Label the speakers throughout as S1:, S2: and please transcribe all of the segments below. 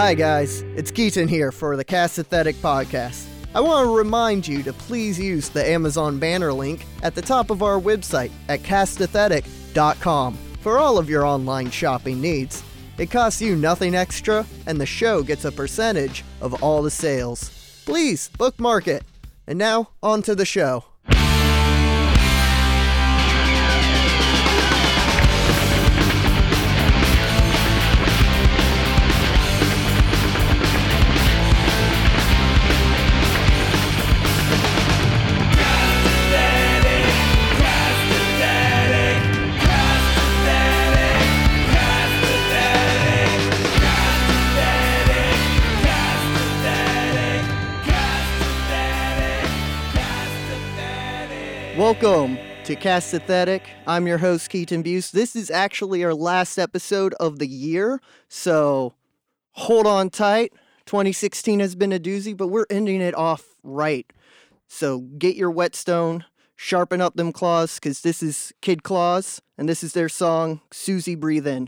S1: Hi guys, it's Keaton here for the Cast Aesthetic podcast. I want to remind you to please use the Amazon banner link at the top of our website at castaesthetic.com for all of your online shopping needs. It costs you nothing extra, and the show gets a percentage of all the sales. Please bookmark it. And now, on to the show. Welcome to Cast Aesthetic. I'm your host, Keaton Buse. This is actually our last episode of the year, so hold on tight. 2016 has been a doozy, but we're ending it off right. So get your whetstone, sharpen up them claws, because this is Kid Claus, and this is their song, Susie Breathe In.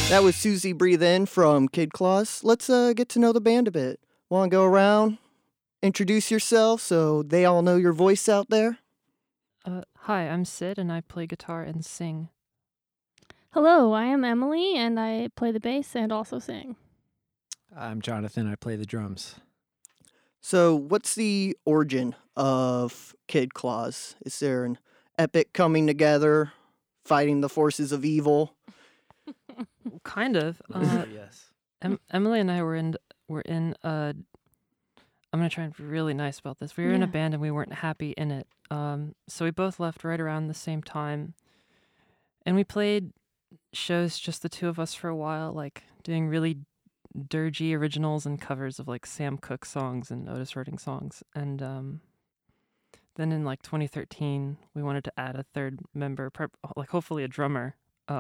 S1: That was Susie Breathe In from Kid Claus. Let's get to know the band a bit. Want to go around, introduce yourself so they all know your voice out there?
S2: Hi, I'm Sid, and I play guitar and sing.
S3: Hello, I am Emily, and I play the bass and also sing.
S4: I'm Jonathan. I play the drums.
S1: So, what's the origin of Kid Claus? Is there an epic coming together, fighting the forces of evil?
S2: Kind of.
S4: Yes.
S2: Emily and I were in. I'm gonna try and be really nice about this. We were in a
S3: Yeah.
S2: band and we weren't happy in it. So we both left right around the same time, and we played shows just the two of us for a while, like doing really dirgy originals and covers of like Sam Cooke songs and Otis Redding songs. And then in like 2013, we wanted to add a third member, like hopefully a drummer.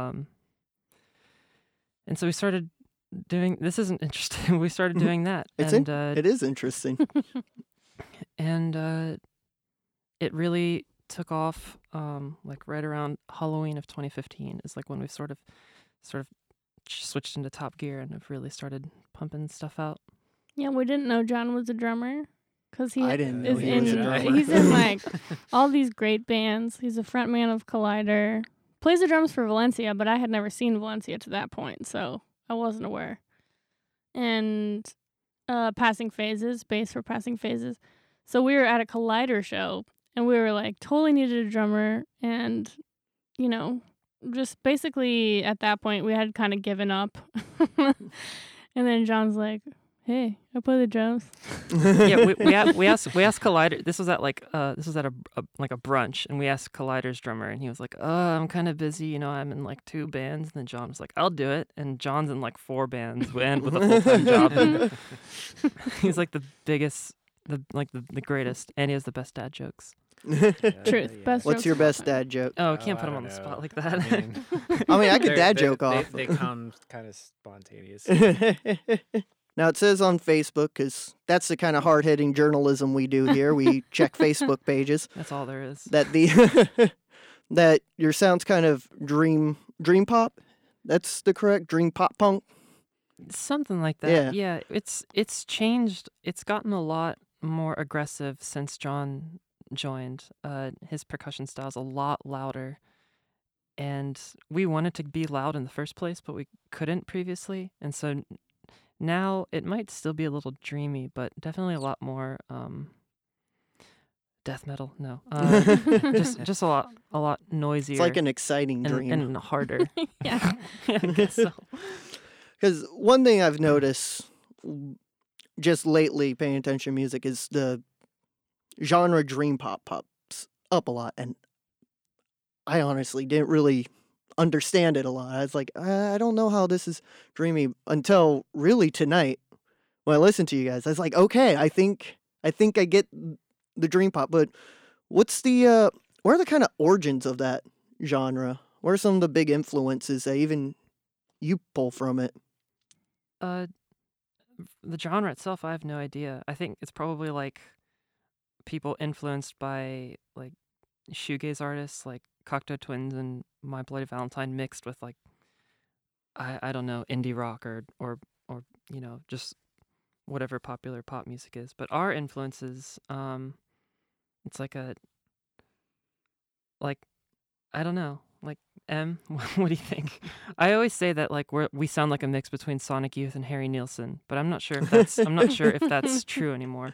S2: And so we started doing. This isn't interesting. We started doing that.
S1: It is interesting.
S2: And it really took off like right around Halloween of 2015 is like when we sort of switched into top gear and have really started pumping stuff out.
S3: Yeah, we didn't know John was a drummer because
S1: I didn't know
S3: is
S1: he was a
S3: in
S1: drummer.
S3: he's in like all these great bands. He's a frontman of Collider. Plays the drums for Valencia, but I had never seen Valencia to that point, so I wasn't aware. And Passing Phases, bass for Passing Phases. So we were at a Collider show, and we were like totally needed a drummer, and you know, just basically at that point we had kind of given up. And then John's like, "Hey, I play the drums."
S2: Yeah, we asked Collider. This was at a brunch, and we asked Collider's drummer, and he was like, I'm kind of busy, I'm in like 2 bands." And then John was like, "I'll do it." And John's in like 4 bands and with a full-time job. And he's like the biggest, the greatest, and he has the best dad jokes.
S3: Truth. Best
S1: What's
S3: jokes
S1: your
S3: of all
S1: best
S3: time.
S1: dad joke?
S2: Oh, I can't
S4: I
S2: put him
S4: don't
S2: on the spot
S4: know.
S2: like that.
S1: I mean, I could
S4: They're-
S1: dad
S4: they-
S1: joke
S4: they-
S1: off.
S4: They come kind of spontaneous.
S1: Now, it says on Facebook, because that's the kind of hard-hitting journalism we do here. We check Facebook pages.
S2: That's all there is.
S1: That that your sound's kind of dream pop. That's the correct dream pop punk.
S2: Something like that.
S1: Yeah.
S2: Yeah, it's changed. It's gotten a lot more aggressive since John joined. His percussion style's a lot louder, and we wanted to be loud in the first place, but we couldn't previously. And so now it might still be a little dreamy, but definitely a lot more death metal. No, just a lot noisier.
S1: It's like an exciting dream.
S2: and harder.
S3: Yeah.
S2: I guess so.
S1: Because one thing I've noticed just lately, paying attention to music, is the genre dream pop pops up a lot, and I honestly didn't really understand it a lot. I was like, I don't know how this is dreamy until really tonight when I listened to you guys. I was like, okay, I think I get the dream pop, but what's the what are the kind of origins of that genre? What are some of the big influences that even you pull from it?
S2: The genre itself, I have no idea. I think it's probably like people influenced by like shoegaze artists like Cocteau Twins and My Bloody Valentine mixed with like I don't know, indie rock or just whatever popular pop music is. But our influences, it's like I don't know. Like what do you think? I always say that like we sound like a mix between Sonic Youth and Harry Nilsson, but I'm not sure if that's true anymore.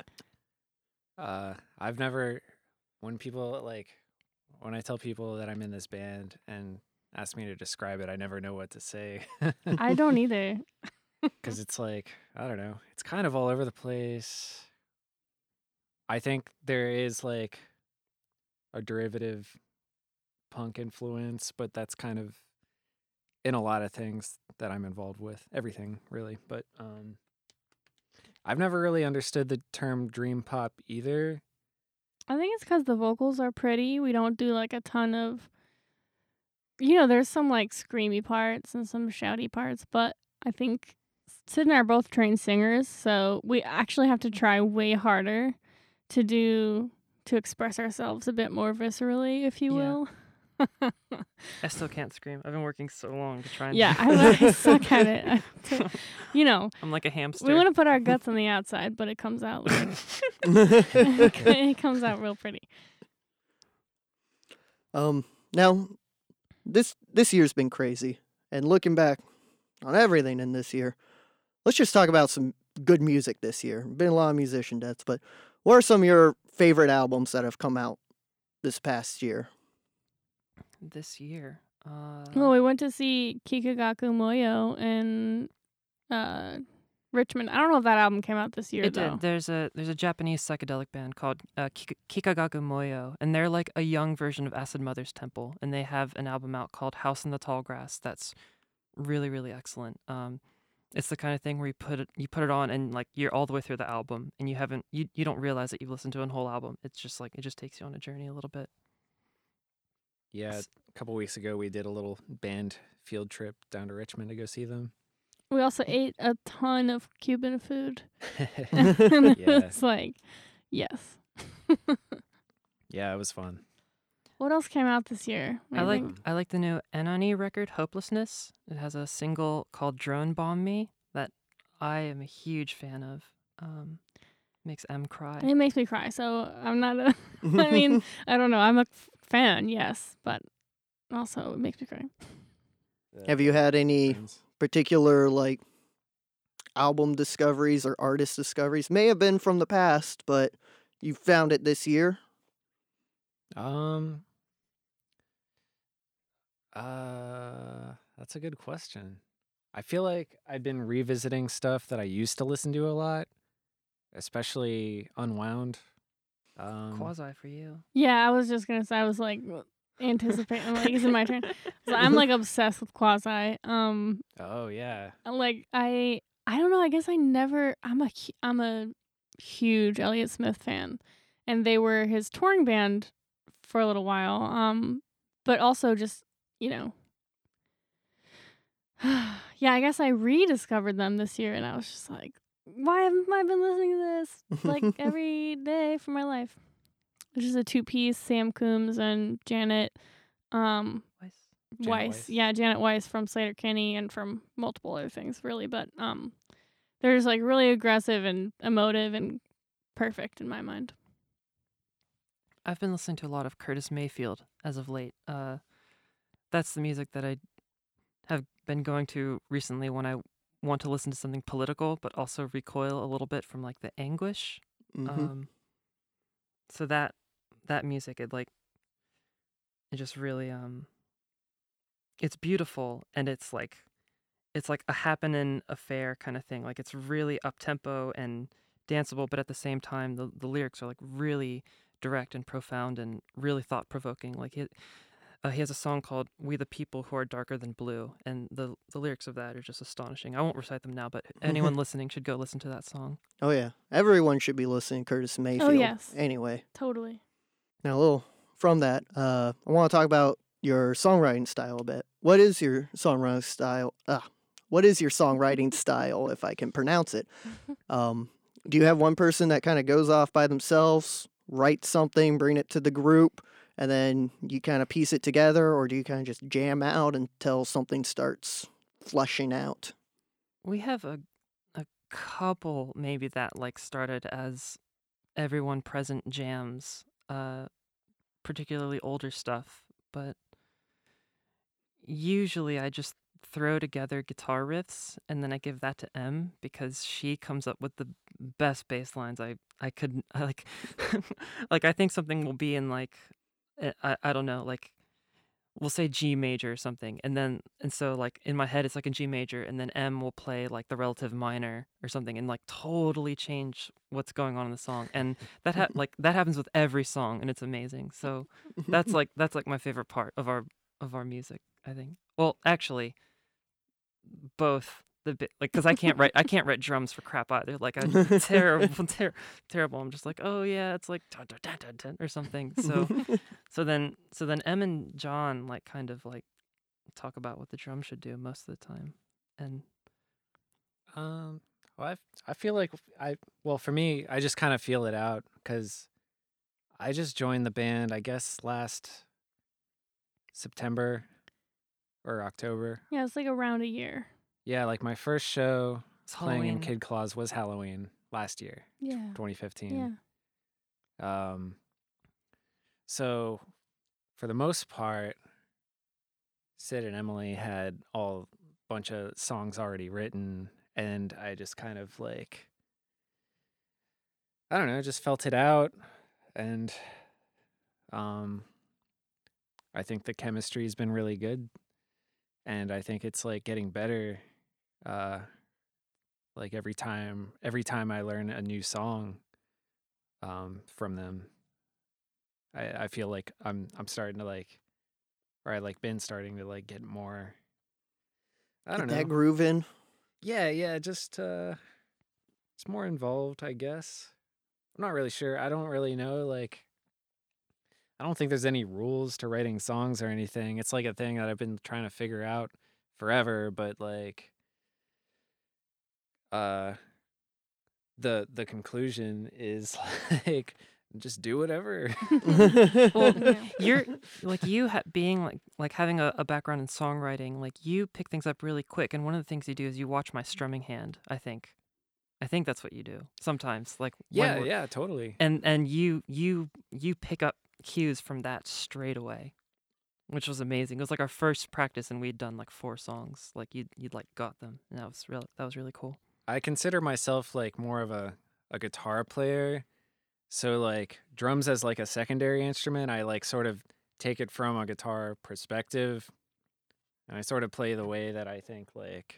S4: I've never, when I tell people that I'm in this band and ask me to describe it, I never know what to say.
S3: I don't either.
S4: Because it's like, I don't know, it's kind of all over the place. I think there is like a derivative punk influence, but that's kind of in a lot of things that I'm involved with. Everything, really. But I've never really understood the term dream pop either.
S3: I think it's because the vocals are pretty. We don't do like a ton of, there's some like screamy parts and some shouty parts, but I think Sid and I are both trained singers, so we actually have to try way harder to express ourselves a bit more viscerally, if you
S2: Yeah.
S3: will.
S2: I still can't scream. I've been working so long to try and.
S3: Yeah, I suck at it. You know,
S2: I'm like a hamster.
S3: we want to put our guts on the outside, but it comes out like it comes out real pretty.
S1: Now, this year's been crazy, and looking back on everything in this year, let's just talk about some good music this year. Been a lot of musician deaths, but what are some of your favorite albums that have come out this past year?
S2: This year.
S3: Well, we went to see Kikagaku Moyo in Richmond. I don't know if that album came out this year
S2: It
S3: though.
S2: did. There's a Japanese psychedelic band called Kikagaku Moyo, and they're like a young version of Acid Mother's Temple, and they have an album out called House in the Tall Grass that's really, really excellent. It's the kind of thing where you put it on and like you're all the way through the album, and you don't realize that you've listened to a whole album. It's just like it just takes you on a journey a little bit.
S4: Yeah, a couple weeks ago we did a little band field trip down to Richmond to go see them.
S3: We also ate a ton of Cuban food. And it
S4: Yeah.
S3: was like, yes.
S4: Yeah, it was fun.
S3: What else came out this year?
S2: I like the new Enani record, Hopelessness. It has a single called Drone Bomb Me that I am a huge fan of. Makes M cry.
S3: It makes me cry, so I'm not a. I mean, I don't know. I'm a fan, yes, but also it makes me cry.
S1: Have you had any
S4: Friends.
S1: particular like album discoveries or artist discoveries? May have been from the past, but you found it this year.
S4: That's a good question. I feel like I've been revisiting stuff that I used to listen to a lot, especially Unwound.
S2: Quasi for you.
S3: Yeah, I was just gonna say. I was like anticipating. Like, is it my turn? So I'm like obsessed with Quasi.
S4: Oh yeah.
S3: Like I don't know. I guess I never. I'm a huge Elliott Smith fan, and they were his touring band for a little while. But also just yeah. I guess I rediscovered them this year, and I was just like, why haven't I been listening to this like every day for my life? Which is a 2-piece, Sam Coombs and Janet Weiss. Yeah, Janet Weiss from Sleater-Kinney and from multiple other things, really. But they're just like really aggressive and emotive and perfect in my mind.
S2: I've been listening to a lot of Curtis Mayfield as of late. That's the music that I have been going to recently when I want to listen to something political, but also recoil a little bit from like the anguish. So that music, it just really it's beautiful, and it's like a happening affair kind of thing. Like it's really up tempo and danceable, but at the same time the lyrics are like really direct and profound and really thought provoking. Like he has a song called "We the People Who Are Darker Than Blue," and the lyrics of that are just astonishing. I won't recite them now, but anyone listening should go listen to that song.
S1: Oh yeah, everyone should be listening to Curtis Mayfield.
S3: Oh yes.
S1: Anyway,
S3: Totally.
S1: now a little from that, I want to talk about your songwriting style a bit. What is your songwriting style? What is your songwriting style, if I can pronounce it? Do you have one person that kind of goes off by themselves, write something, bring it to the group, and then you kind of piece it together, or do you kind of just jam out until something starts flushing out?
S2: We have a couple maybe that like started as everyone present jams, particularly older stuff, but usually I just throw together guitar riffs and then I give that to M because she comes up with the best bass lines I like like I think something will be in like I don't know, like we'll say G major or something, and so like in my head it's like in G major, and then M will play like the relative minor or something and like totally change what's going on in the song, and that that happens with every song, and it's amazing. So that's like my favorite part of our music, I think. Well, actually, both the bit like because I can't write drums for crap either. Like I'm terrible. I'm just like, oh yeah, it's like dun, dun, dun, dun, dun, or something. So then M and John like kind of like talk about what the drum should do most of the time. And
S4: well, I feel like for me, I just kind of feel it out because I just joined the band, I guess, last September or October.
S3: Yeah, it's like around a year.
S4: Yeah, like my first show
S2: It's
S4: playing in
S2: Halloween.
S4: Kid Claus was Halloween last year,
S3: Yeah.
S4: 2015.
S3: Yeah.
S4: So for the most part, Sid and Emily had all bunch of songs already written, and I just kind of like, I don't know, just felt it out, and I think the chemistry's been really good, and I think it's like getting better. Like every time I learn a new song from them, I feel like I'm starting to like, or I like been starting to like get more. I don't
S1: Get
S4: know.
S1: that groove in.
S4: Yeah, just it's more involved, I guess. I'm not really sure. I don't really know. Like, I don't think there's any rules to writing songs or anything. It's like a thing that I've been trying to figure out forever. But like, the conclusion is like, just do whatever.
S2: Well,
S3: Yeah.
S2: you're like being like having a background in songwriting. Like you pick things up really quick, and one of the things you do is you watch my strumming hand. I think that's what you do sometimes. Like when
S4: Yeah, totally.
S2: and you pick up cues from that straight away, which was amazing. It was like our first practice, and we'd done like 4 songs. Like you'd like got them, and that was really cool.
S4: I consider myself like more of a guitar player. So like drums as like a secondary instrument, I like sort of take it from a guitar perspective, and I sort of play the way that I think like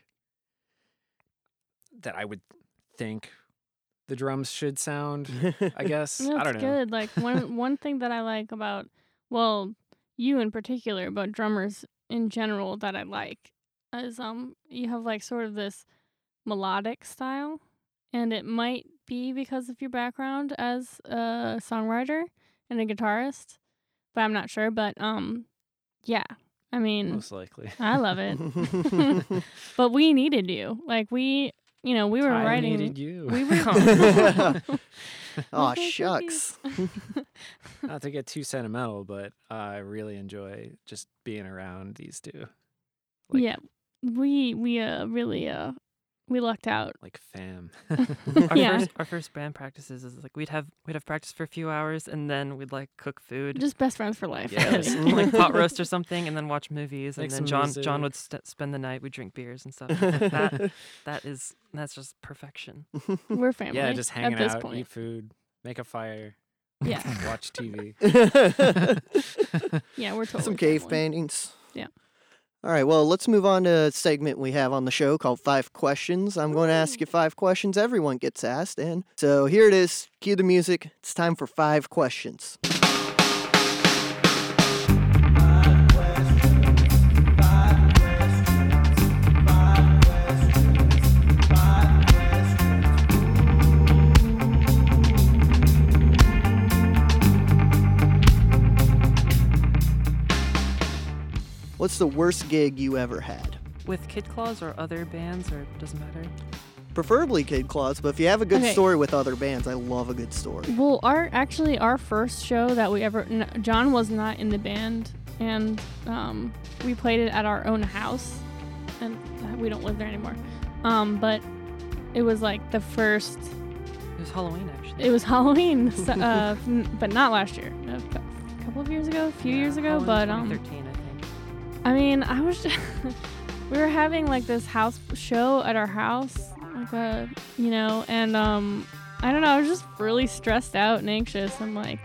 S4: that I would think the drums should sound, I guess.
S3: No,
S4: I
S3: it's
S4: don't know.
S3: good. Like one thing that I like about, well, you in particular, but drummers in general that I like is you have like sort of this melodic style, and it might be because of your background as a songwriter and a guitarist, but I'm not sure. But yeah, I mean,
S4: Most likely.
S3: I love it. But we needed you. Like we were
S4: I
S3: writing.
S4: needed you.
S3: We were.
S1: Aw,
S3: Okay,
S1: shucks.
S4: Not to get too sentimental, but I really enjoy just being around these two. Like,
S3: Yeah, we really we lucked out.
S4: Like fam.
S3: Yeah.
S2: Our first band practices is like we'd have practice for a few hours, and then we'd like cook food.
S3: Just best friends for life.
S4: Yes.
S3: Really.
S2: Like pot roast or something, and then watch movies,
S4: Make
S2: and then
S4: some
S2: John would
S4: music.
S2: spend the night. We'd drink beers and stuff. That's just perfection.
S3: We're family.
S4: Yeah, just hanging
S3: at this
S4: out,
S3: point.
S4: eat food, make a fire,
S3: Yeah,
S4: watch TV.
S3: yeah, we're totally
S1: Some cave
S3: family.
S1: paintings.
S3: Yeah.
S1: All right, well, let's move on to a segment we have on the show called 5 Questions. I'm going to ask you 5 questions everyone gets asked. And so here it is. Cue the music. It's time for 5 questions. What's the worst gig you ever had?
S2: With Kid Claus or other bands, or it doesn't matter.
S1: Preferably Kid Claus, but if you have a good
S3: Okay.
S1: story with other bands, I love a good story.
S3: Well, our first show that we ever, John was not in the band, and we played it at our own house, and we don't live there anymore. But it was like the first.
S2: It was Halloween, actually.
S3: It was Halloween, so, but not last year. A couple of years ago, a few years ago.
S2: Halloween
S3: But
S2: 2013, I think.
S3: I mean, I was. We were having like this house show at our house, like and I don't know. I was just really stressed out and anxious. I'm like,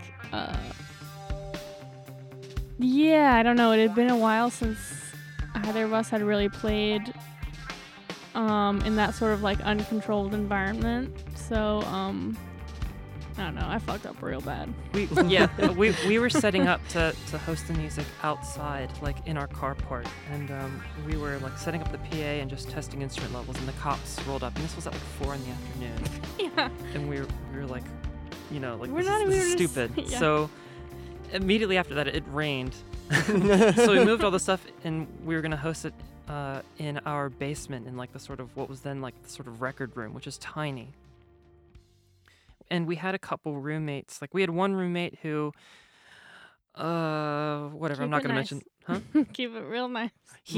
S3: yeah, I don't know. It had been a while since either of us had really played in that sort of like uncontrolled environment. So I don't know. I fucked up real bad.
S2: We were setting up to host the music outside, like in our carport, and we were like setting up the PA and just testing instrument levels, and the cops rolled up, and this was at like 4 in the afternoon,
S3: Yeah.
S2: and we were like, like
S3: We're
S2: this
S3: not-
S2: is
S3: we were just-
S2: stupid.
S3: yeah.
S2: So immediately after that, it rained, so we moved all the stuff, and we were gonna host it in our basement in like the sort of what was then like the sort of record room, which is tiny. And we had a couple roommates. Like we had one roommate who, whatever. I'm
S3: Keep
S2: not
S3: it
S2: gonna
S3: nice.
S2: mention.
S3: Keep it real nice.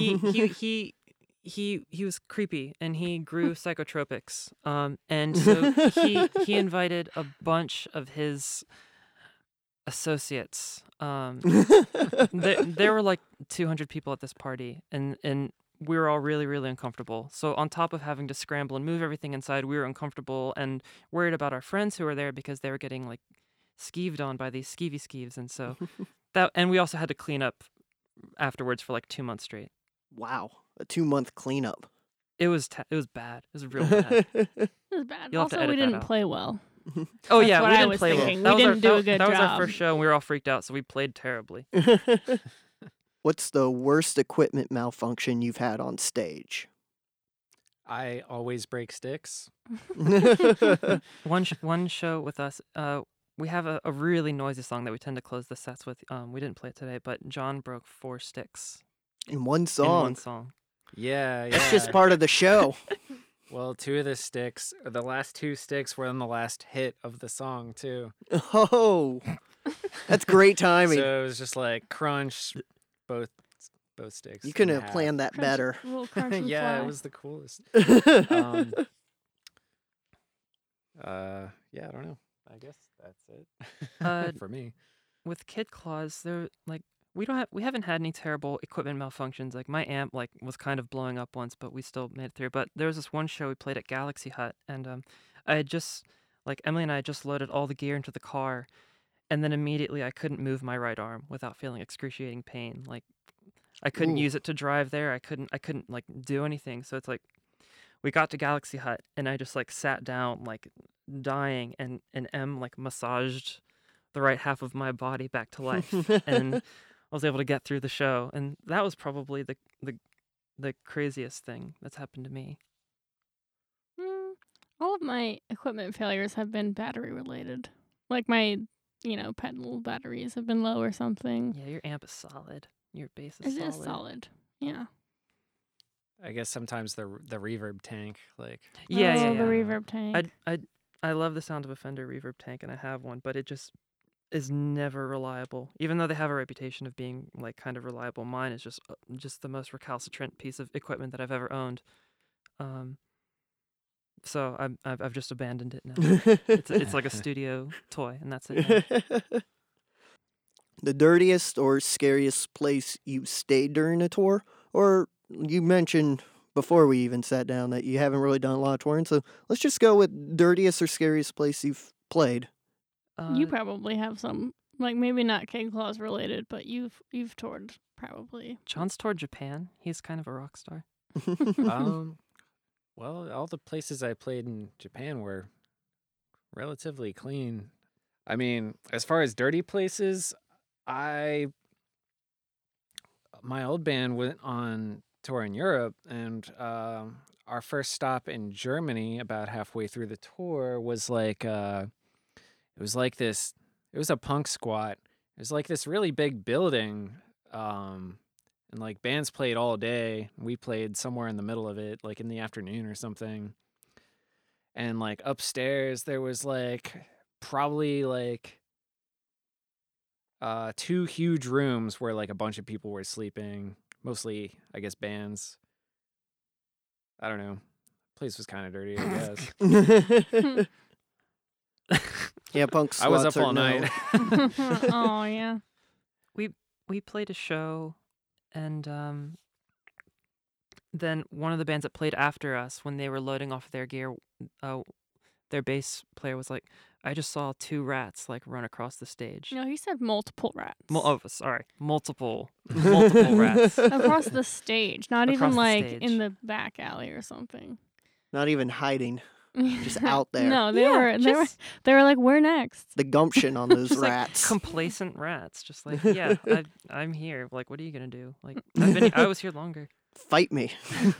S2: He was creepy and he grew psychotropics. And so he invited a bunch of his associates. There were like 200 people at this party, and we were all really, really uncomfortable. So on top of having to scramble and move everything inside, we were uncomfortable and worried about our friends who were there because they were getting like skeeved on by these skeevies. And so and we also had to clean up afterwards for like 2 months straight.
S1: Wow, a 2-month cleanup.
S2: It was bad. It was real bad.
S3: It was bad.
S2: You'll have to
S3: Also, we
S2: edit that
S3: didn't
S2: out.
S3: play well.
S2: Oh
S3: That's
S2: yeah,
S3: what
S2: we
S3: I
S2: didn't
S3: was
S2: play well.
S3: thinking.
S2: That
S3: We
S2: was
S3: didn't do a good
S2: That was our
S3: job.
S2: first show, and we were all freaked out, so we played terribly.
S1: What's the worst equipment malfunction you've had on stage?
S4: I always break sticks.
S2: One show with us, we have a really noisy song that we tend to close the sets with. We didn't play it today, but John broke 4 sticks
S1: In one
S2: in
S1: song.
S2: one song.
S4: Yeah, yeah.
S1: That's just part of the show.
S4: Well, 2 of the sticks, the last 2 sticks were on the last hit of the song too.
S1: Oh, that's great timing.
S4: So it was just like crunch, both sticks.
S1: You couldn't
S4: in
S1: have
S4: half.
S1: planned that better.
S3: A little crunch and
S4: Yeah,
S3: fly.
S4: it was the coolest. Yeah, I don't know. I guess that's it for me.
S2: With Kid Claws, there like we haven't had any terrible equipment malfunctions. Like my amp was kind of blowing up once, but we still made it through. But there was this one show we played at Galaxy Hut, and I had just Emily and I had just loaded all the gear into the car, and then immediately I couldn't move my right arm without feeling excruciating pain. Like I couldn't
S1: Ooh.
S2: use it to drive there. I couldn't like do anything. So it's like we got to Galaxy Hut, and I just like sat down like dying, and Em like massaged the right half of my body back to life, and I was able to get through the show, and that was probably the craziest thing that's happened to me.
S3: All of my equipment failures have been battery related. Like my, pedal batteries have been low or something.
S2: Yeah, your amp is solid. Your bass is
S3: It
S2: solid.
S3: is solid. Yeah.
S4: I guess sometimes the reverb tank, like
S2: Yeah,
S3: Oh,
S2: yeah,
S3: the
S2: yeah.
S3: reverb tank.
S2: I love the sound of a Fender reverb tank, and I have one, but it just is never reliable. Even though they have a reputation of being like kind of reliable, mine is just the most recalcitrant piece of equipment that I've ever owned. So I've just abandoned it now. It's like a studio toy, and that's it. now.
S1: The dirtiest or scariest place you stayed during a tour? Or you mentioned before we even sat down that you haven't really done a lot of touring, so let's just go with dirtiest or scariest place you've played.
S3: You probably have some, like maybe not Kid Claws related, but you've toured probably.
S2: John's toured Japan. He's kind of a rock star.
S4: well, all the places I played in Japan were relatively clean. I mean, as far as dirty places, my old band went on tour in Europe, and our first stop in Germany, about halfway through the tour, was like it was a punk squat. It was like this really big building, and like bands played all day. We played somewhere in the middle of it, like in the afternoon or something. And like upstairs there was like probably like 2 huge rooms where like a bunch of people were sleeping, mostly I guess bands. I don't know. Place was kind of dirty, I guess.
S1: Yeah, punk
S4: I was up
S1: squats are
S4: all
S1: no.
S4: night.
S3: Oh yeah.
S2: We played a show, and then one of the bands that played after us, when they were loading off their gear, their bass player was like, "I just saw 2 rats like run across the stage."
S3: No, he said multiple rats.
S2: Sorry, multiple rats.
S3: Across the stage, not
S2: Across
S3: even
S2: the
S3: like
S2: stage.
S3: in the back alley or something.
S1: Not even hiding. Just out there.
S3: No, they
S2: Yeah,
S3: were they were like, "We're next."
S1: The gumption on those
S2: Just
S1: rats.
S2: like complacent rats, just like, yeah, I'm here. Like, what are you gonna do? Like, I was here longer.
S1: Fight me.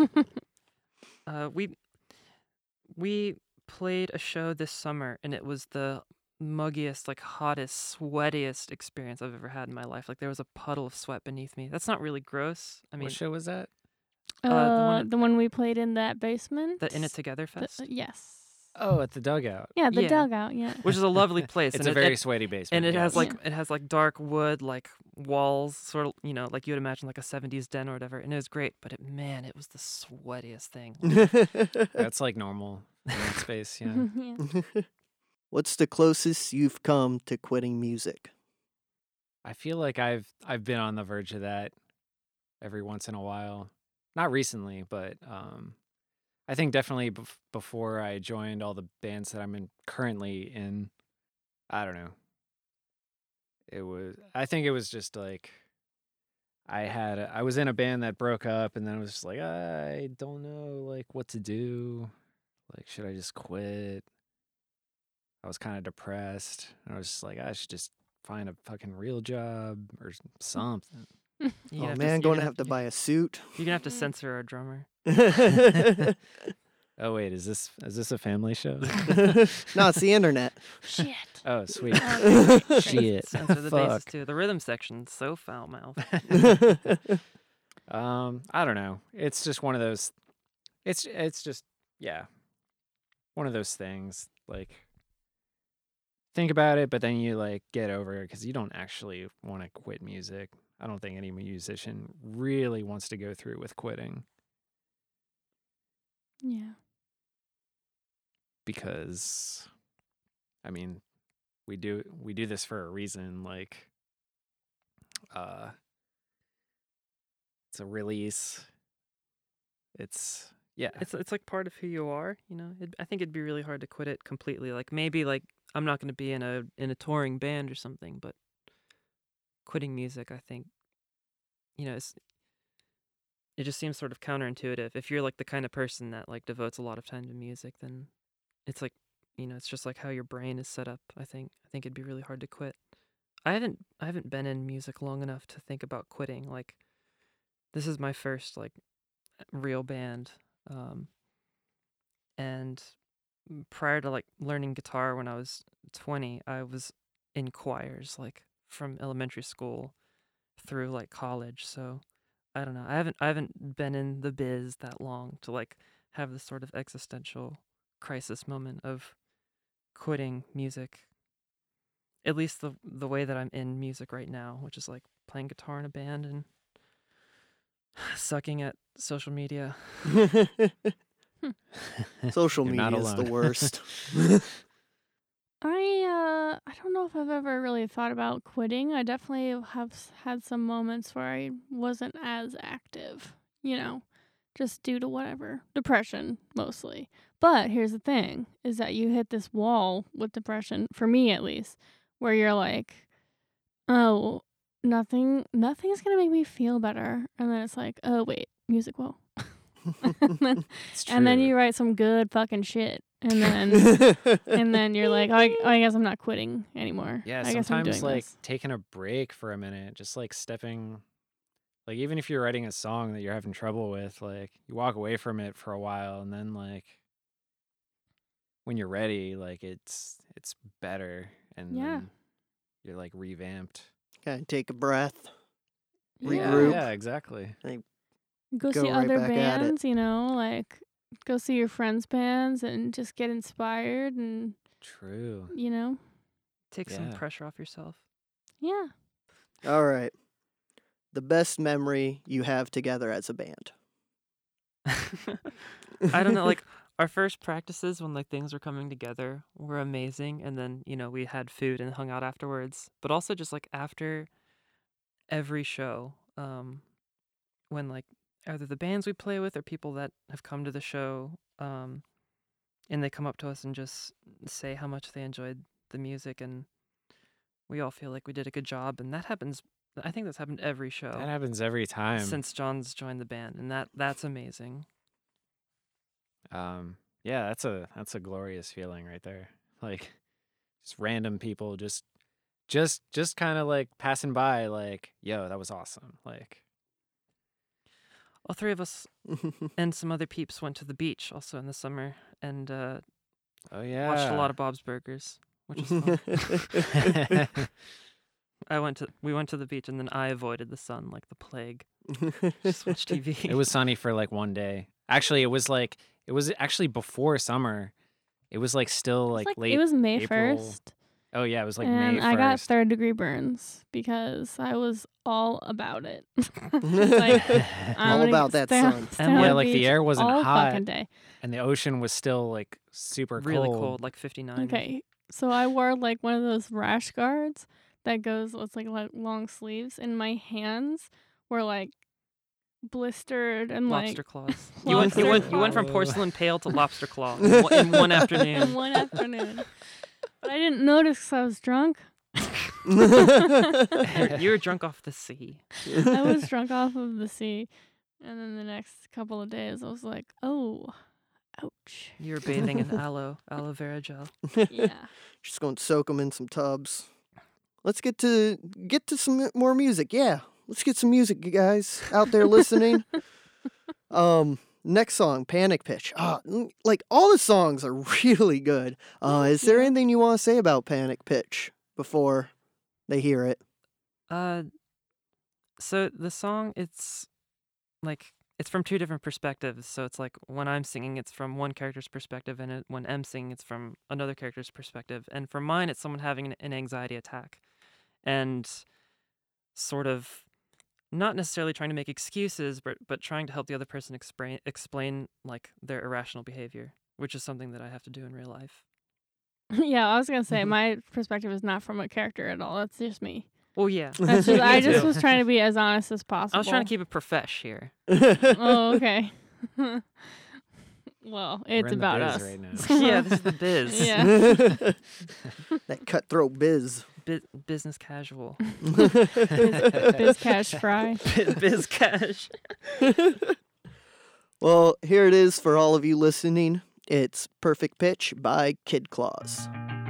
S2: We played a show this summer, and it was the muggiest, like hottest, sweatiest experience I've ever had in my life. Like, there was a puddle of sweat beneath me. That's not really gross. I mean,
S4: What show was that?
S2: the one
S3: The one we played in that basement.
S2: the In It Together
S3: The-
S2: Fest.
S3: yes.
S4: Oh, at the dugout.
S3: Yeah, the
S2: Yeah.
S3: dugout. Yeah.
S2: which is a lovely place.
S4: It's
S2: and
S4: a
S2: it-
S4: very
S2: it-
S4: sweaty basement.
S2: and it has
S4: yes.
S2: like it has like dark wood like walls, sort of like you would imagine like a 70s den or whatever. And it was great, but it was the sweatiest thing.
S4: That's like normal in that space. Yeah.
S3: Yeah.
S1: What's the closest you've come to quitting music?
S4: I feel like I've been on the verge of that every once in a while. Not recently, but I think definitely before I joined all the bands that I'm currently in. I don't know. I think it was just like I was in a band that broke up, and then I was just like, I don't know like what to do. Like, should I just quit? I was kind of depressed. I was just like, I should just find a fucking real job or something.
S2: You're
S1: Oh
S2: gonna
S1: man,
S2: you're
S1: going to have to buy a suit.
S2: You're gonna have to censor our drummer.
S4: Oh wait, is this a family show?
S1: No, it's the internet.
S3: Shit.
S4: Oh sweet.
S3: Okay.
S4: Shit.
S2: Censor the basses
S4: Fuck.
S2: too. The rhythm section's so foul mouthed.
S4: I don't know. It's just one of those. It's just one of those things. Like, think about it, but then you like get over it because you don't actually want to quit music. I don't think any musician really wants to go through with quitting
S3: Yeah.
S4: because, I mean, we do this for a reason. Like, it's a release. It's
S2: It's like part of who you are, I think it'd be really hard to quit it completely. Like maybe like I'm not going to be in a touring band or something, but quitting music, I think, it just seems sort of counterintuitive. If you're like the kind of person that like devotes a lot of time to music, then it's like, it's just like how your brain is set up. I think it'd be really hard to quit. I haven't been in music long enough to think about quitting. Like, this is my first like real band. And prior to like learning guitar when I was 20, I was in choirs like from elementary school through like college. So I don't know. I haven't been in the biz that long to like have this sort of existential crisis moment of quitting music. At least the way that I'm in music right now, which is like playing guitar in a band and sucking at social media.
S1: Social
S4: You're
S1: media
S4: not
S1: is the
S4: alone.
S1: worst.
S3: I don't know if I've ever really thought about quitting. I definitely have had some moments where I wasn't as active, just due to whatever, depression mostly. But here's the thing, is that you hit this wall with depression, for me at least, where you're like, oh, nothing's going to make me feel better. And then it's like, oh, wait, music will.
S4: It's
S3: And then
S4: true.
S3: you write some good fucking shit. And then you're like, oh, I guess I'm not quitting anymore.
S4: Yeah,
S3: I guess I'm
S4: sometimes
S3: doing
S4: like
S3: this.
S4: taking a break for a minute, just like stepping, like even if you're writing a song that you're having trouble with, like you walk away from it for a while, and then like when you're ready, like it's better, and
S3: Yeah.
S4: then you're like revamped.
S1: Gotta take a breath.
S3: Yeah.
S1: Regroup.
S4: Yeah, exactly.
S3: Go
S1: Go
S3: see
S1: right
S3: other
S1: back at it.
S3: bands, like go see your friends' bands and just get inspired and,
S4: True.
S2: Take some
S4: Yeah.
S2: pressure off yourself.
S3: yeah.
S1: All right. The best memory you have together as a band.
S2: I don't know, like our first practices when like things were coming together were amazing, and then we had food and hung out afterwards. But also just like after every show, when like either the bands we play with or people that have come to the show, and they come up to us and just say how much they enjoyed the music, and we all feel like we did a good job, and that happens. I think that's happened every show
S4: That happens every time.
S2: since John's joined the band, and that's amazing.
S4: Yeah, that's a glorious feeling right there. Like just random people just kind of like passing by, like, yo, that was awesome. Like,
S2: All three of us and some other peeps went to the beach also in the summer and
S4: oh yeah,
S2: watched a lot of Bob's Burgers, which was fun. We went to the beach, and then I avoided the sun like the plague. Just watch TV.
S4: It was sunny for like one day. Actually, it was actually before summer. It was like still like, late
S3: it was May
S4: April.
S3: 1st.
S4: Oh yeah, it was like
S3: And
S4: May 1st.
S3: I got third-degree burns because I was all about it. Like, I'm
S1: All
S3: gonna
S1: about that
S3: stay on-
S1: sun.
S3: stay on
S4: Yeah,
S3: the
S4: like the
S3: beach
S4: air wasn't
S3: all
S4: hot.
S3: fucking day.
S4: And the ocean was still like super
S2: Really cold, like 59.
S3: Okay, so I wore like one of those rash guards that goes with like long sleeves, and my hands were like blistered and
S2: Lobster
S3: like
S2: claws. You went
S3: lobster
S2: you went from
S4: claw.
S2: porcelain pale to lobster claw in one
S3: in
S2: afternoon.
S3: one afternoon. But I didn't notice because I was drunk.
S2: You were drunk off the sea.
S3: I was drunk off of the sea, and then the next couple of days I was like, oh, ouch.
S2: You were bathing in aloe vera gel.
S3: Yeah.
S1: Just going to soak them in some tubs. Let's get to some more music. Yeah, let's get some music, you guys out there listening. Next song, Panic Pitch. Like all the songs are really good. Is there anything you want to say about Panic Pitch before they hear it?
S2: So the song, it's from two different perspectives. So it's like when I'm singing, it's from one character's perspective, and when M's singing, it's from another character's perspective. And for mine, it's someone having an anxiety attack, and sort of not necessarily trying to make excuses, but trying to help the other person explain like their irrational behavior, which is something that I have to do in real life.
S3: Yeah, I was going to say, my perspective is not from a character at all. That's just me.
S2: Well, yeah.
S3: That's just, I
S2: Me
S3: just
S2: too.
S3: was trying to be as honest as possible.
S2: I was trying to keep it profesh here.
S3: Oh, okay. Well,
S4: We're
S3: it's
S4: in the
S3: about
S4: biz
S3: us.
S4: right now.
S2: Yeah, this is the biz.
S3: Yeah.
S1: That cutthroat biz.
S2: Business casual.
S3: Biz cash fry.
S2: Biz cash.
S1: Well, here it is for all of you listening. It's Perfect Pitch by Kid Claus.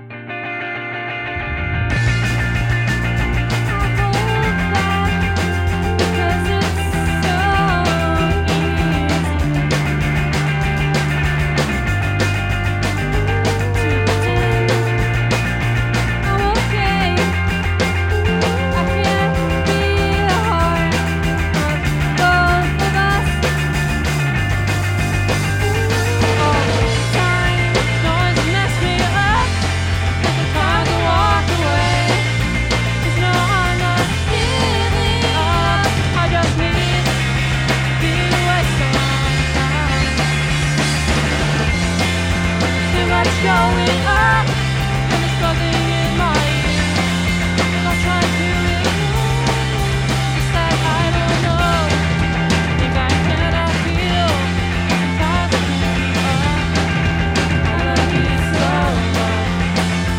S5: Going up, and there's something in my ear. And I'll try to ignore. It's that I don't know. Think I cannot feel. Time to pick me up. I love you so much.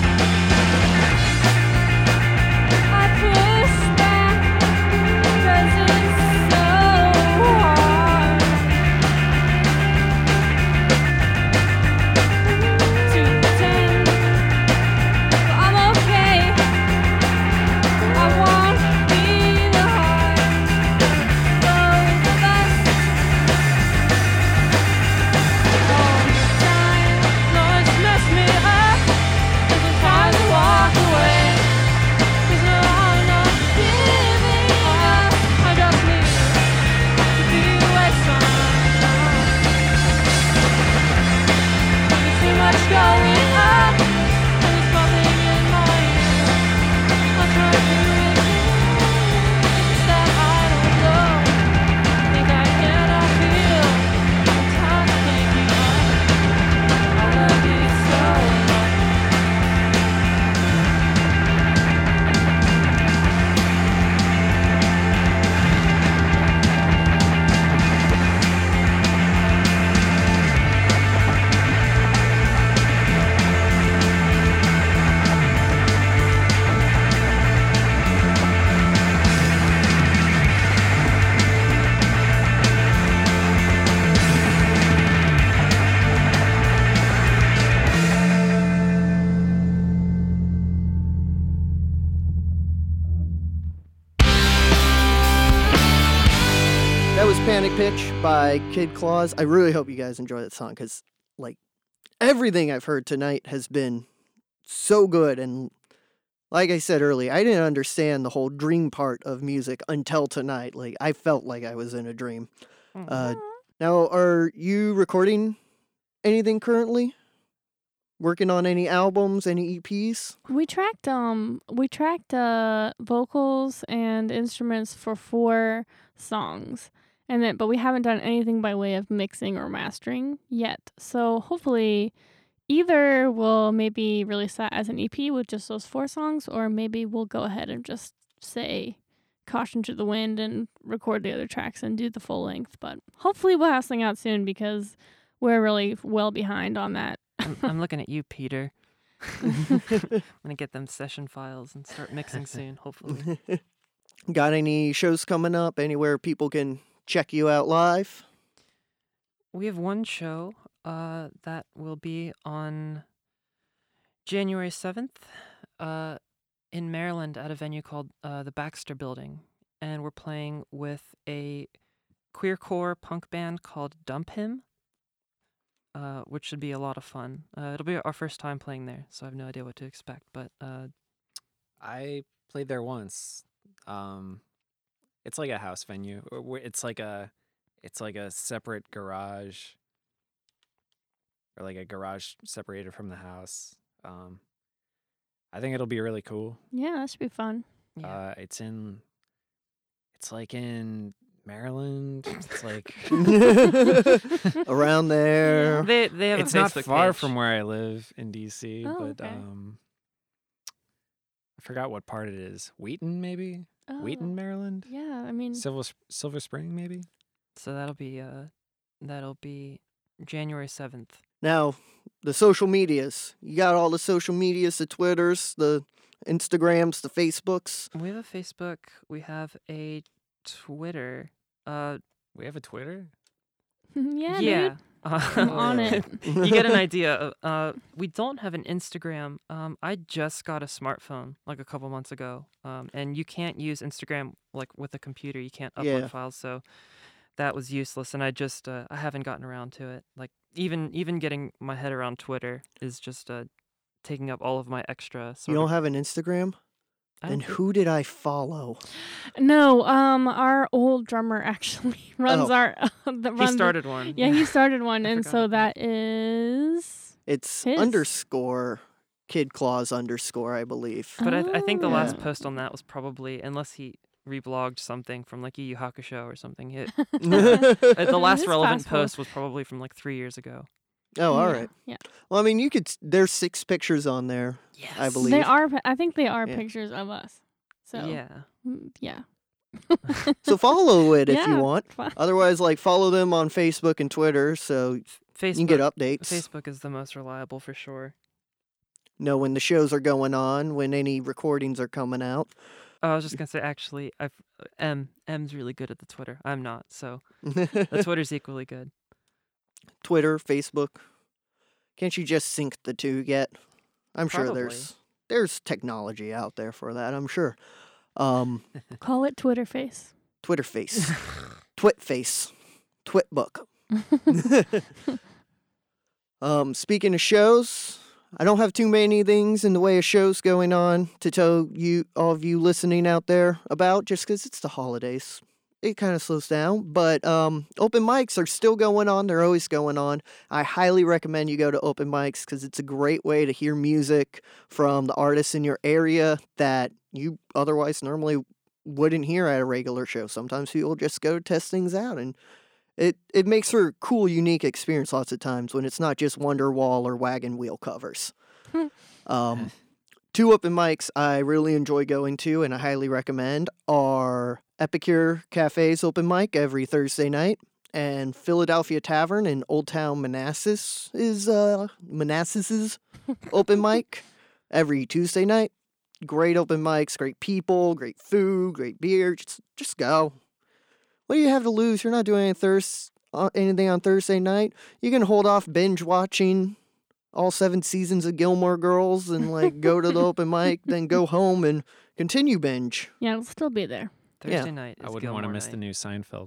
S5: I push back 'cause it's so hard to pretend I'm okay. I want to be the heart both of us all the time. No, it's messed me up. There's a time to walk away. 'Cause no, I'm not giving up. I just need to be away sometime. There's too much going up, and there's nothing in my ear. I try to ignore. It's that I don't know. Think I cannot feel. Time to pick me up. I love you so much.
S1: That was Panic Pitch by Kid Claus. I really hope you guys enjoy that song because, like, everything I've heard tonight has been so good. And like I said earlier, I didn't understand the whole dream part of music until tonight. Like, I felt like I was in a dream. Now, are you recording anything currently? working on any albums, any EPs?
S3: We tracked vocals and instruments for 4 songs. But we haven't done anything by way of mixing or mastering yet. So hopefully either we'll maybe release that as an EP with just those 4 songs, or maybe we'll go ahead and just say caution to the wind and record the other tracks and do the full length. But hopefully we'll have something out soon because we're really well behind on that.
S2: I'm looking at you, Peter. I'm gonna get them session files and start mixing soon, hopefully.
S1: Got any shows coming up? Anywhere people can check you out live?
S2: We have one show that will be on January 7th in Maryland at a venue called the Baxter Building. And we're playing with a queercore punk band called Dump Him, which should be a lot of fun. It'll be our first time playing there, so I have no idea what to expect. But
S4: I played there once. It's like a house venue. It's like a separate garage, or like a garage separated from the house. I think it'll be really cool.
S3: Yeah, that should be fun.
S2: yeah.
S4: It's like in Maryland. It's like
S1: Around there.
S2: They have
S4: it's
S2: a
S4: not
S2: Facebook
S4: far
S2: page.
S4: from where I live in DC,
S3: Oh,
S4: but
S3: okay.
S4: I forgot what part it is. Wheaton, maybe?
S3: Oh,
S4: Wheaton, Maryland?
S3: yeah, I mean,
S4: Silver Spring, maybe?
S2: So that'll be January 7th.
S1: Now, the social medias. You got all the social medias, the Twitters, the Instagrams, the Facebooks.
S2: We have a Facebook. We have a Twitter.
S4: We have a Twitter?
S3: yeah,
S2: yeah.
S3: dude. I'm on it.
S2: You get an idea. We don't have an Instagram. I just got a smartphone like a couple months ago. And you can't use Instagram like with a computer. You can't upload
S1: Yeah.
S2: files. So that was useless. And I just I haven't gotten around to it. Like even getting my head around Twitter is just taking up all of my extra.
S1: You
S2: Sort
S1: don't
S2: of,
S1: have an Instagram?
S2: I
S1: Then
S2: don't thi-
S1: who did I follow?
S3: No, our old drummer actually runs
S1: Oh.
S3: our.
S2: He started one.
S3: Yeah, he started one,
S2: I
S3: and
S2: forgot
S3: so
S2: about
S3: that is.
S1: It's
S3: His.
S1: underscore Kid Claus underscore, I believe.
S2: But I think the last
S1: Yeah.
S2: post on that was probably, unless he reblogged something from like Yu Yu Hakusho or something. The last
S3: It's
S2: relevant
S3: possible.
S2: post was probably from like 3 years ago.
S1: Oh, all
S3: Yeah,
S1: right.
S3: Yeah,
S1: Well, I mean, you could. There's 6 pictures on there, I believe.
S3: they are. I think they are
S1: Yeah.
S3: pictures of us. So
S2: Yeah.
S3: yeah.
S1: So follow it if
S3: Yeah.
S1: you want. Otherwise, like follow them on Facebook and Twitter so
S2: Facebook,
S1: you can get updates.
S2: Facebook is the most reliable for sure.
S1: Know when the shows are going on, when any recordings are coming out.
S2: Oh, I was just gonna say, actually, M's really good at the Twitter. I'm not, so the Twitter's equally good.
S1: Twitter, Facebook. Can't you just sync the two yet? I'm sure
S2: Probably.
S1: there's technology out there for that, I'm sure.
S3: Call it Twitter face.
S1: Twitter face. Twit face. Twitbook. Speaking of shows, I don't have too many things in the way of shows going on to tell you, all of you listening out there about, just because it's the holidays. It kind of slows down, but open mics are still going on. They're always going on. I highly recommend you go to open mics because it's a great way to hear music from the artists in your area that you otherwise normally wouldn't hear at a regular show. Sometimes people just go test things out, and it makes for a cool, unique experience lots of times when it's not just Wonderwall or Wagon Wheel covers. 2 open mics I really enjoy going to and I highly recommend are Epicure Cafe's open mic every Thursday night, and Philadelphia Tavern in Old Town Manassas is Manassas's open mic every Tuesday night. Great open mics, great people, great food, great beer. Just go. What do you have to lose? You're not doing anything on Thursday night. You can hold off binge watching all 7 seasons of Gilmore Girls and like go to the open mic, then go home and continue binge.
S3: Yeah, it'll still be there.
S2: Thursday night is
S4: I wouldn't want to
S2: Gilmore
S4: miss the
S2: night.
S4: new Seinfeld.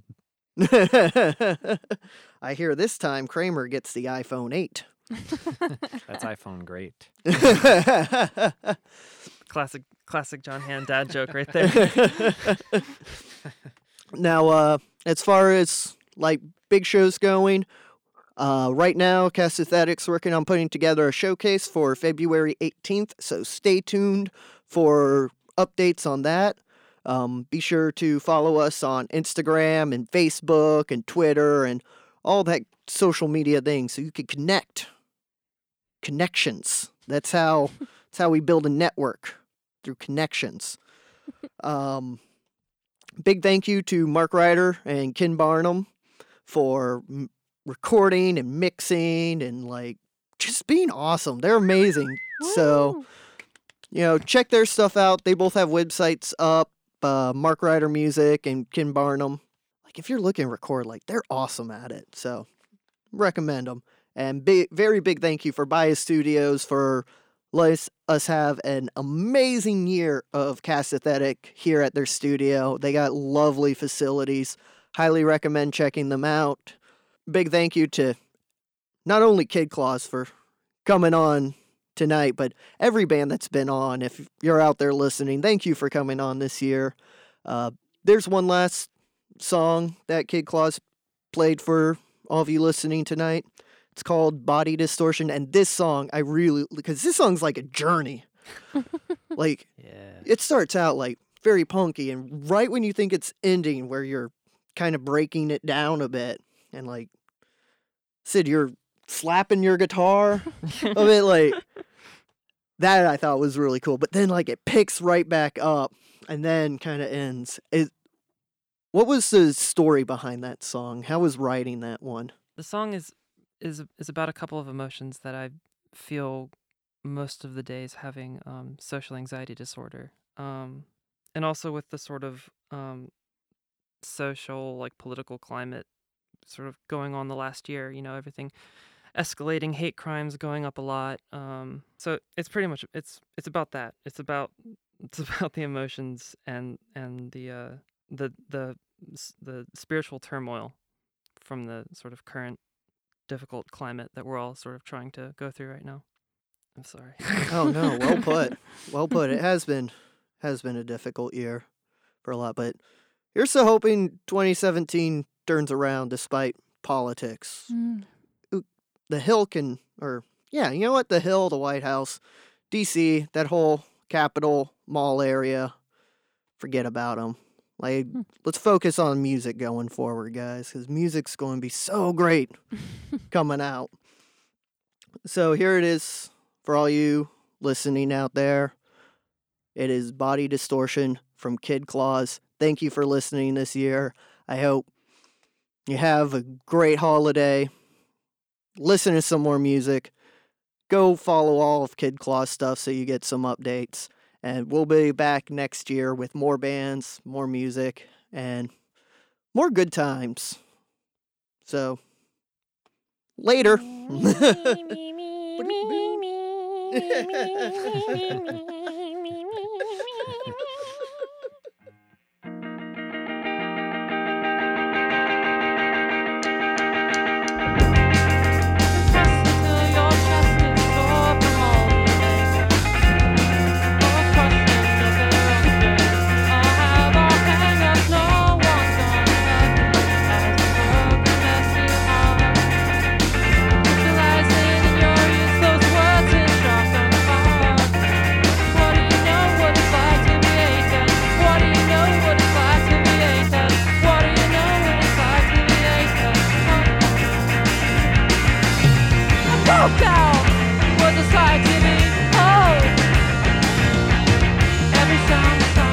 S1: I hear this time Kramer gets the iPhone 8.
S4: That's iPhone great.
S2: Classic John Hand dad joke right there.
S1: Now, as far as like big shows going, Right now, Cast Aesthetics working on putting together a showcase for February 18th, so stay tuned for updates on that. Be sure to follow us on Instagram and Facebook and Twitter and all that social media things so you can connect. Connections. That's how we build a network, through connections. Big thank you to Mark Ryder and Ken Barnum for recording and mixing and like just being awesome. They're amazing. So, check their stuff out. They both have websites up. Mark Ryder Music and Ken Barnum. Like if you're looking to record, like they're awesome at it. So recommend them. And very big thank you for Bias Studios for letting us have an amazing year of Cast Aesthetic here at their studio. They got lovely facilities. Highly recommend checking them out. Big thank you to not only Kid Claws for coming on tonight, but every band that's been on. If you're out there listening, thank you for coming on this year. There's one last song that Kid Claws played for all of you listening tonight. It's called Body Distortion, and this song, because this song's like a journey. Like,
S4: Yeah.
S1: it starts out like very punky, and right when you think it's ending, where you're kind of breaking it down a bit, and like, Sid, you're slapping your guitar a bit, like, that I thought was really cool. But then, like, it picks right back up, and then kind of ends. What was the story behind that song? How was writing that one?
S2: The song is about a couple of emotions that I feel most of the days having social anxiety disorder, and also with the sort of social, like, political climate sort of going on the last year. Everything escalating, hate crimes going up a lot. So it's pretty much it's about that. It's about the emotions and the spiritual turmoil from the sort of current difficult climate that we're all sort of trying to go through right now. I'm sorry.
S1: Oh no, well put. Well put. It has been a difficult year for a lot, but you're still hoping 2017 turns around despite politics. The Hill the Hill, the White House, DC, that whole Capitol Mall area, forget about them. Like, let's focus on music going forward, guys, because music's going to be so great coming out. So here it is for all you listening out there. It is Body Distortion from Kid Claws. Thank you for listening this year. I hope you have a great holiday. Listen to some more music. Go follow all of Kid Claws stuff so you get some updates. And we'll be back next year with more bands, more music, and more good times. So, later.
S5: Down was a sight to behold. Every sound